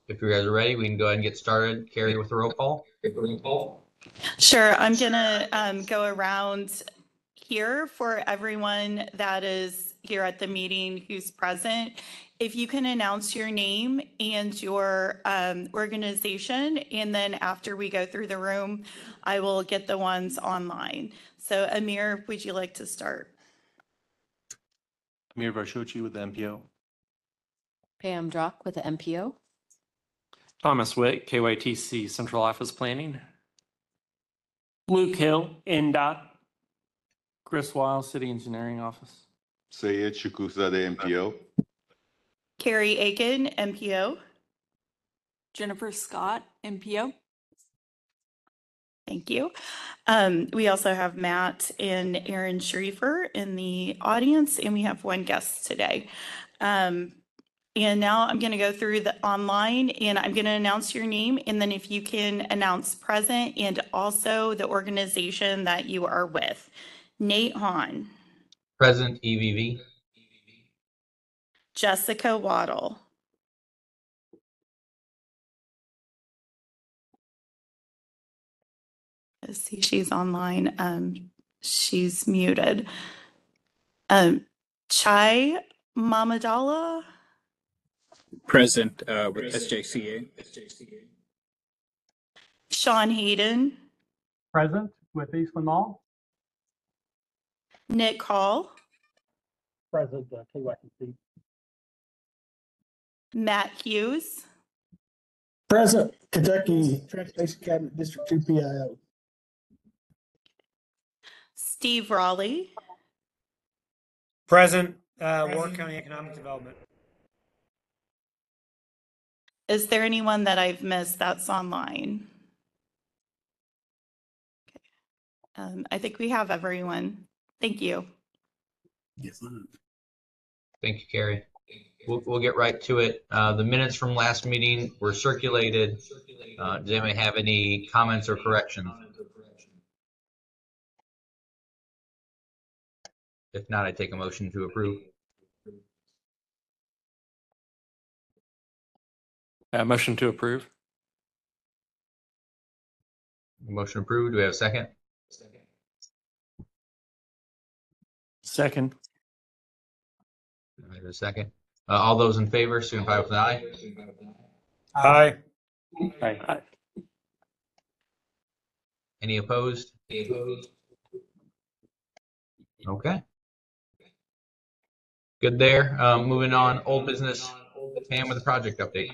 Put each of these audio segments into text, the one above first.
If you guys are ready, we can go ahead and get started. Carrie with the roll call. Sure. I'm going to go around here for everyone that is here at the meeting who's present. If you can announce your name and your organization, and then after we go through the room, I will get the ones online. So Amir, would you like to start? Amir Varshochi with the MPO. Pam Drock with the MPO. Thomas Witt, KYTC Central Office Planning. Luke Hill, NDOT. Chris Weil, City Engineering Office. Sayed Shukusade MPO. Carrie Aiken, MPO. Jennifer Scott, MPO. Thank you. We also have Matt and Aaron Schriefer in the audience, and we have one guest today. And now I'm going to go through the online, and I'm going to announce your name, and then if you can announce present and also the organization that you are with. Nate Hahn. Present, EVV. Jessica Waddle. Let's see, she's online. She's muted. Chai Mamadala. Present with SJCA. Sean Hayden. Present with Eastland Mall. Nick Hall. Present, KYTC. Matt Hughes. Present, Kentucky Transportation Cabinet District 2 PIO. Steve Raleigh. Present, Warren County Economic Development. Is there anyone that I've missed that's online? Okay. I think we have everyone. Thank you. Yes, ma'am. Thank you, Carrie. We'll get right to it. The minutes from last meeting were circulated. Does anybody have any comments or corrections? If not, I take a motion to approve. Motion to approve. Motion approved. Do we have a second? Second. There's a second. All those in favor, signify with an aye. Aye. Aye. Any opposed? Okay. Good there. Moving on, old business. Pam with the project update.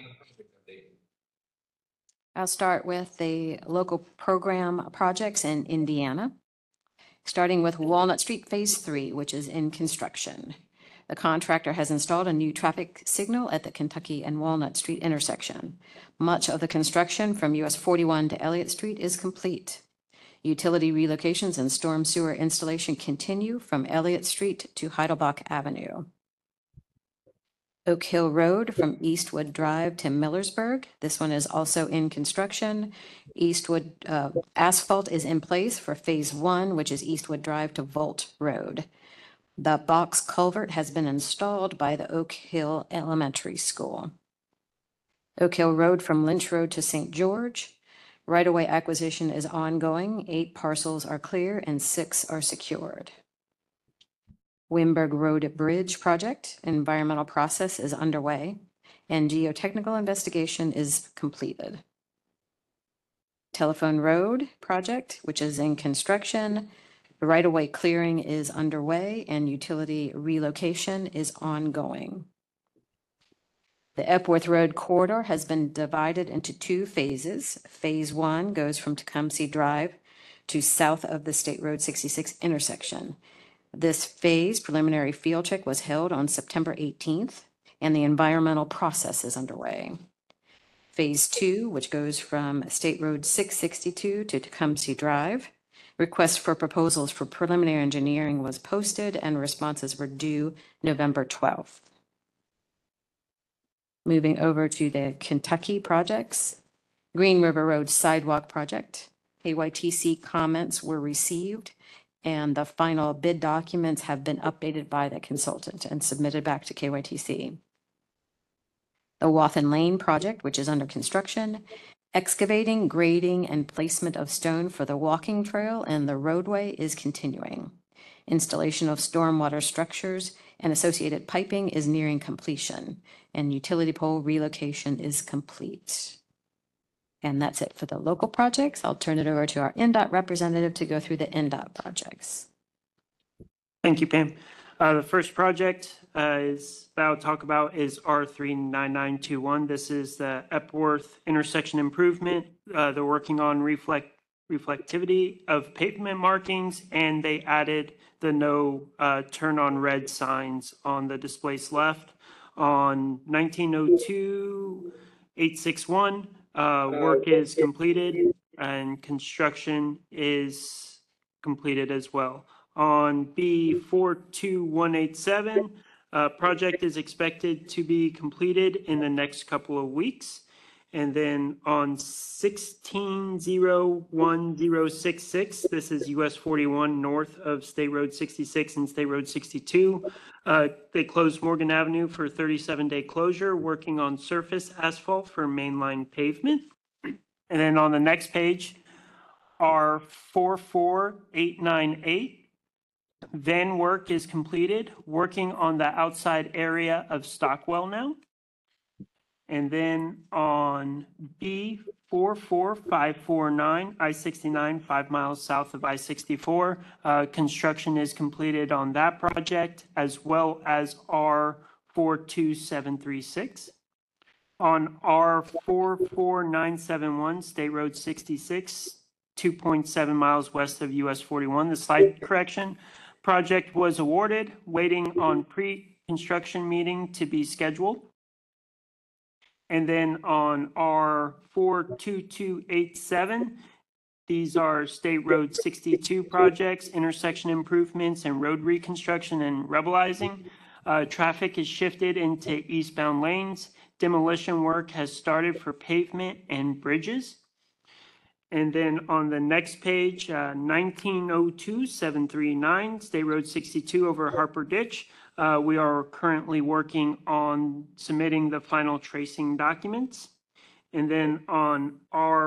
I'll start with the local program projects in Indiana, starting with Walnut Street Phase 3, which is in construction. The contractor has installed a new traffic signal at the Kentucky and Walnut Street intersection. Much of the construction from US 41 to Elliott Street is complete. Utility relocations and storm sewer installation continue from Elliott Street to Heidelbach Avenue. Oak Hill Road from Eastwood Drive to Millersburg. This one is also in construction. Eastwood asphalt is in place for Phase 1, which is Eastwood Drive to Volt Road. The box culvert has been installed by the Oak Hill Elementary School. Oak Hill Road from Lynch Road to St. George. Right-of-way acquisition is ongoing. 8 parcels are clear and 6 are secured. Wimberg Road Bridge project, environmental process is underway, and geotechnical investigation is completed. Telephone Road project, which is in construction, the right-of-way clearing is underway, and utility relocation is ongoing. The Epworth Road corridor has been divided into 2 phases. Phase 1 goes from Tecumseh Drive to south of the State Road 66 intersection. This phase preliminary field check was held on September 18th, and the environmental process is underway. Phase 2, which goes from State Road 662 to Tecumseh Drive. Requests for proposals for preliminary engineering was posted, and responses were due November 12th. Moving over to the Kentucky projects. Green River Road Sidewalk Project. KYTC comments were received, and the final bid documents have been updated by the consultant and submitted back to KYTC. The Wathen Lane project, which is under construction, excavating, grading, and placement of stone for the walking trail and the roadway is continuing. Installation of stormwater structures and associated piping is nearing completion, and utility pole relocation is complete. And that's it for the local projects. I'll turn it over to our NDOT representative to go through the NDOT projects. Thank you, Pam. The first project that I'll talk about is R39921. This is the Epworth intersection improvement. They're working on reflectivity of pavement markings, and they added the no turn on red signs on the displaced left. On 1902-861, work is completed and construction is completed as well. On B42187, project is expected to be completed in the next couple of weeks. And then on 1601-066, this is US 41 north of State Road 66 and State Road 62. They closed Morgan Avenue for 37-day closure, working on surface asphalt for mainline pavement. And then on the next page, R44898. Van work is completed, working on the outside area of Stockwell now. And then on B44549, I-69, 5 miles south of I-64, construction is completed on that project, as well as R42736. On R44971, State Road 66, 2.7 miles west of US 41, the slight correction project was awarded, waiting on pre-construction meeting to be scheduled. And then on R42287, these are State Road 62 projects, intersection improvements and road reconstruction and rebelizing. Traffic is shifted into eastbound lanes. Demolition work has started for pavement and bridges. And then on the next page, 1902-739, State Road 62 over Harper Ditch. We are currently working on submitting the final tracing documents. And then on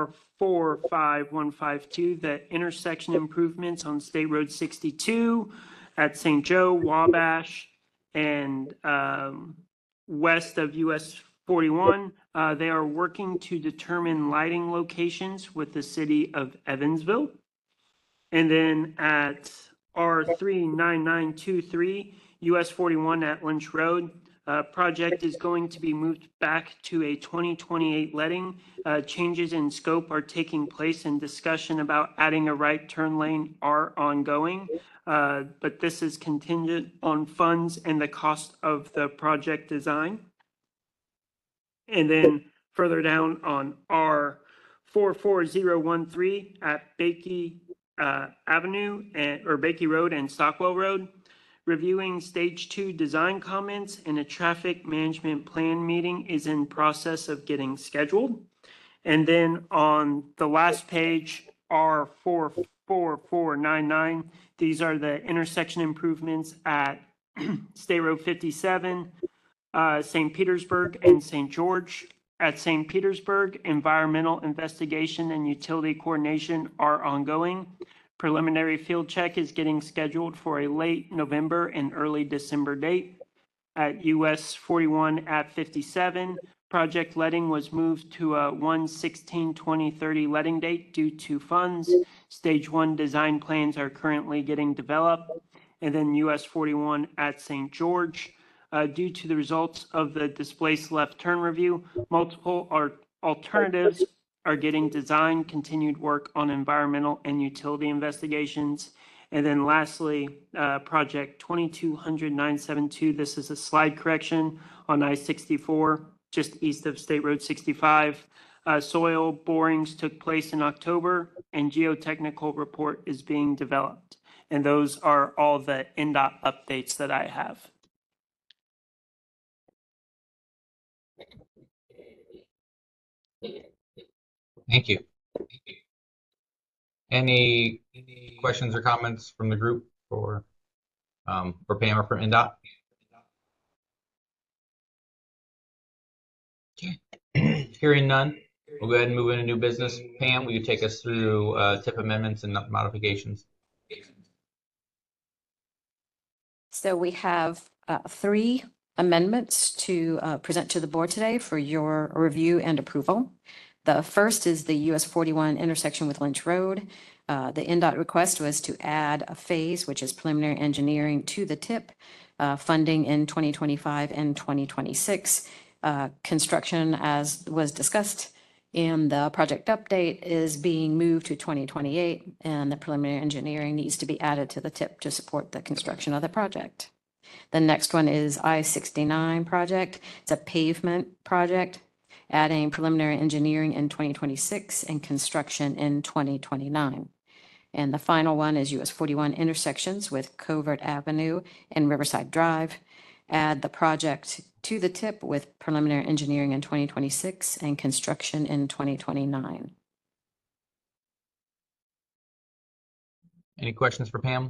R45152, the intersection improvements on State Road 62 at St. Joe, Wabash, and west of US 41. They are working to determine lighting locations with the city of Evansville. And then at R39923, US 41 at Lynch Road, project is going to be moved back to a 2028 letting. Changes in scope are taking place, and discussion about adding a right turn lane are ongoing. But this is contingent on funds and the cost of the project design. And then further down on R44013 at Bakey Avenue or Bakey Road and Stockwell Road, reviewing stage 2 design comments and a traffic management plan meeting is in process of getting scheduled. And then on the last page, R44499, these are the intersection improvements at State Road 57, St. Petersburg and St. George. At St. Petersburg, environmental investigation and utility coordination are ongoing. Preliminary field check is getting scheduled for a late November and early December date. At US 41 at 57, project letting was moved to a 1/16/2030 letting date due to funds. Stage 1 design plans are currently getting developed. And then US 41 at St. George, due to the results of the displaced left turn review, multiple alternatives are getting designed, continued work on environmental and utility investigations. And then lastly, project 2200-972, this is a slide correction on I-64, just east of State Road 65. Soil borings took place in October, and geotechnical report is being developed. And those are all the NDOT updates that I have. Thank you. Any questions or comments from the group for Pam or for NDOT? Hearing none, we'll go ahead and move into new business. Pam, will you take us through TIP amendments and modifications? So we have 3 amendments to present to the board today for your review and approval. The first is the US 41 intersection with Lynch Road. The NDOT request was to add a phase, which is preliminary engineering, to the TIP, funding in 2025 and 2026. Construction, as was discussed in the project update, is being moved to 2028, and the preliminary engineering needs to be added to the TIP to support the construction of the project. The next one is I-69 project. It's a pavement project, adding preliminary engineering in 2026 and construction in 2029. And the final one is US 41 intersections with Covert Avenue and Riverside Drive. Add the project to the TIP with preliminary engineering in 2026 and construction in 2029. Any questions for Pam?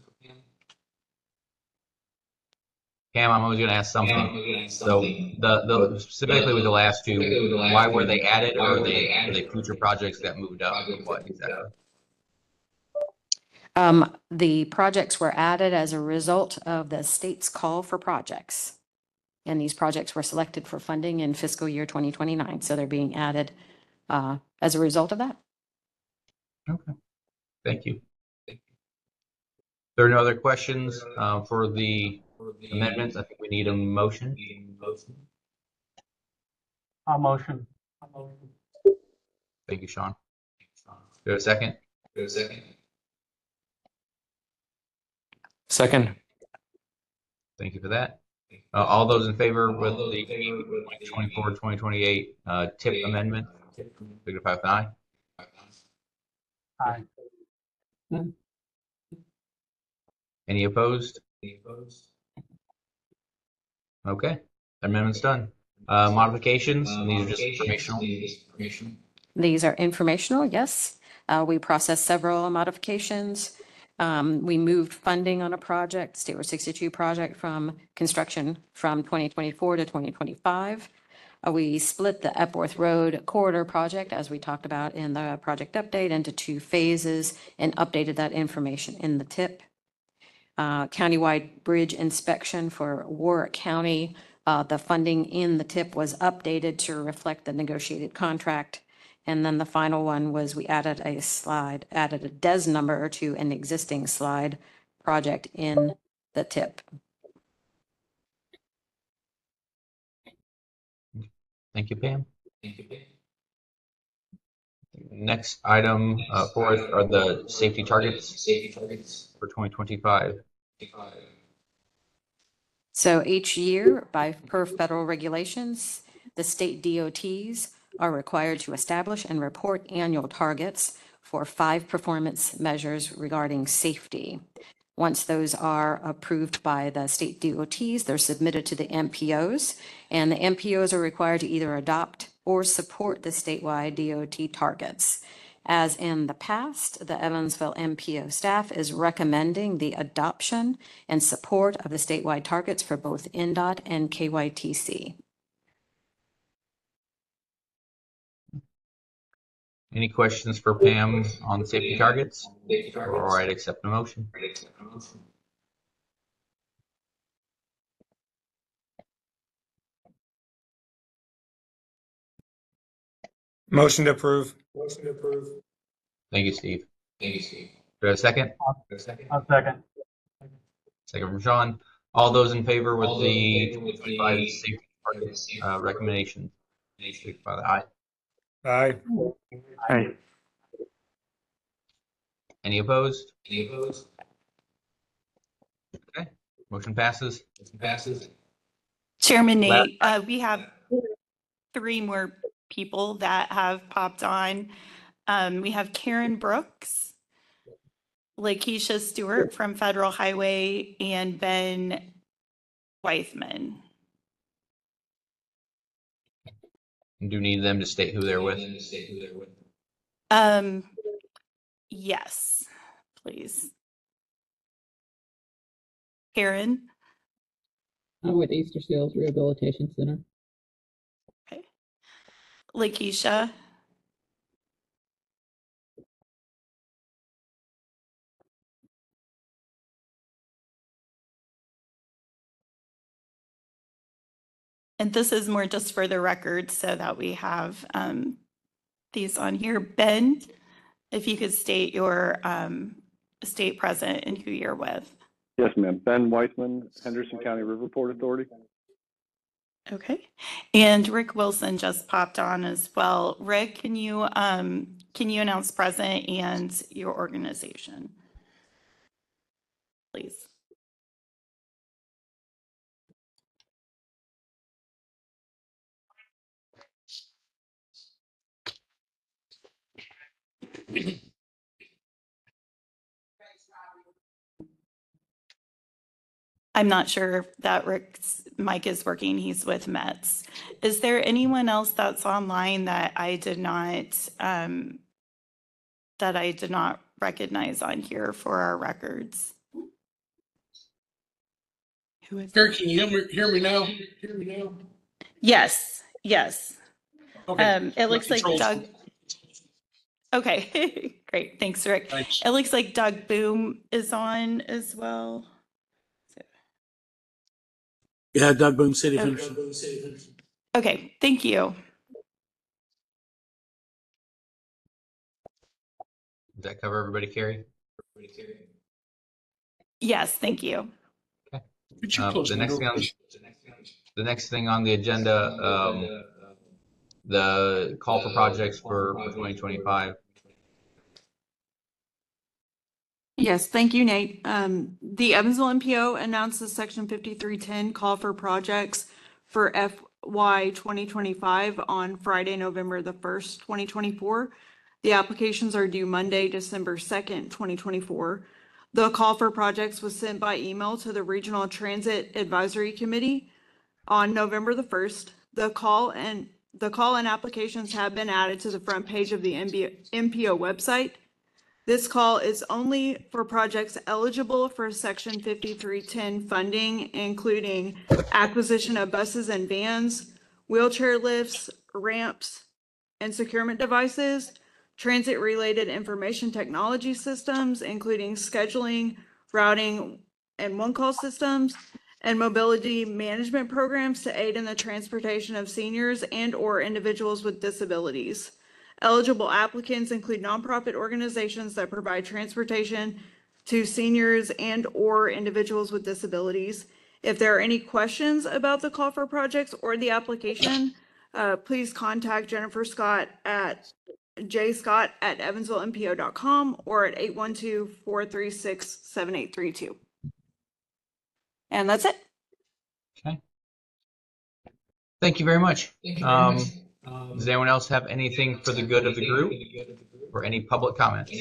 Pam, I'm always going to ask something. So the specifically with the last 2, why were they added, or are they future projects that moved up? Or what exactly? The projects were added as a result of the state's call for projects. And these projects were selected for funding in fiscal year 2029. So they're being added as a result of that. Okay. Thank you. There are no other questions for the amendments. I think we need a motion. I'll motion. Thank you, Sean. Do you have a second? Second. Thank you for that. All those in favor with the 2024-2028 TIP amendment, signify with aye. Aye. Any opposed? Okay, amendment's done. Modifications, and these are just informational. These are informational, yes. We processed several modifications. We moved funding on a project, State Road 62 project, from construction from 2024 to 2025. We split the Epworth Road corridor project, as we talked about in the project update, into 2 phases and updated that information in the TIP. Countywide bridge inspection for Warwick County. The funding in the TIP was updated to reflect the negotiated contract. And then the final one was we added a slide, added a DES number to an existing slide project in the TIP. Thank you, Pam. Next item for us are the safety targets for 2025. So each year, per federal regulations, the state DOTs are required to establish and report annual targets for 5 performance measures regarding safety. Once those are approved by the state DOTs, they're submitted to the MPOs, and the MPOs are required to either adopt or support the statewide DOT targets. As in the past, the Evansville MPO staff is recommending the adoption and support of the statewide targets for both NDOT and KYTC. Any questions for Pam on safety targets? All right, accept the motion. Motion to approve. Thank you, Steve. Do you have a second? I'll second. Second from Sean. All those in favor with the 2025 safety targets recommendation, signify with aye. Aye. Aye. Any opposed? Okay, motion passes. Chairman Nate, we have 3 more people that have popped on. We have Karen Brooks, Lakeisha Stewart from Federal Highway, and Ben Weithman. Do you need them to state who they're with? Yes, please. Karen? I'm with Easter Seals Rehabilitation Center. Okay. Lakeisha. And this is more just for the record so that we have these on here. Ben, if you could state your state present and who you're with. Yes, ma'am. Ben Weissman, Henderson County River Port Authority. Okay. And Rick Wilson just popped on as well. Rick, can you announce present and your organization, please? I'm not sure if that Rick's mic is working. He's with Mets. Is there anyone else that's online that I did not recognize on here for our records? Who is? Sir, can you hear me now? Yes. Yes. Okay. It looks like Doug. Okay. Great. Thanks, Rick. Thanks. It looks like Doug Boom is on as well. Yeah, Doug Boom, City of Okay. Henderson. Okay. Thank you. Does that cover everybody, Carrie? Yes. Thank you. Okay. Could you close The the next door, thing please? the next thing on the agenda, the call for projects for 2025. Yes, thank you, Nate. The Evansville MPO announces Section 5310 call for projects for FY 2025 on Friday, November the 1st, 2024. The applications are due Monday, December 2nd, 2024. The call for projects was sent by email to the Regional Transit Advisory Committee on November the 1st. The call and applications have been added to the front page of the MPO website. This call is only for projects eligible for Section 5310 funding, including acquisition of buses and vans, wheelchair lifts, ramps, and securement devices, transit-related information technology systems, including scheduling, routing, and one-call systems, and mobility management programs to aid in the transportation of seniors and/or individuals with disabilities. Eligible applicants include nonprofit organizations that provide transportation to seniors and/or individuals with disabilities. If there are any questions about the call for projects or the application, please contact Jennifer Scott at jscott@evansvillempo.com or at 812-436-7832. And that's it. Okay. Thank you very much. Does anyone else have anything for the good of the group or any public comments?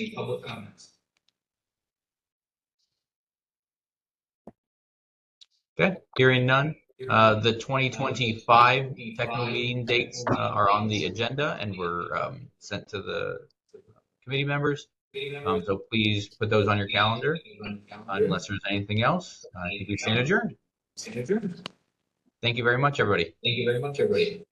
Okay, hearing none. The 2025 technical meeting dates are on the agenda and were sent to the committee members. So please put those on your calendar unless there's anything else. I think we stand adjourned. Thank you very much, everybody.